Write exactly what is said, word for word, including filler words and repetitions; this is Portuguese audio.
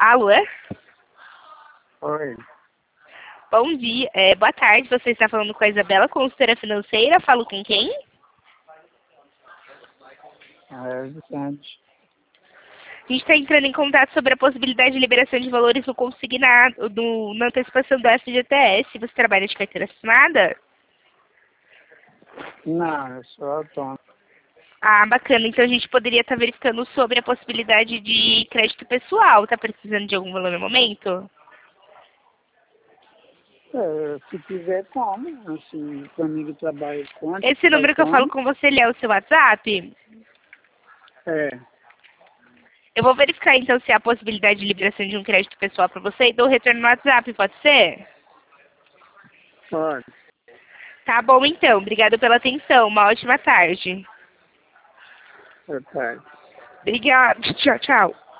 Alô? Oi. Bom dia, é, boa tarde, você está falando com a Isabela, consultora financeira, falo com quem? É, Vicente. A gente está entrando em contato sobre a possibilidade de liberação de valores no consignado, do, na antecipação do F G T S. Você trabalha de carteira assinada? Não, eu sou autônomo. Ah, bacana. Então a gente poderia estar verificando sobre a possibilidade de crédito pessoal. Tá precisando de algum valor no momento? É, se quiser, como. Assim, comigo trabalho quanto? Esse número que eu falo Autônomo. com você, ele é o seu WhatsApp? É, Eu vou verificar então se há possibilidade de liberação de um crédito pessoal para você e dou retorno no WhatsApp, pode ser? pode. Tá bom então. Obrigada pela atenção. Uma ótima tarde. Boa tarde. Obrigada. Tchau, tchau.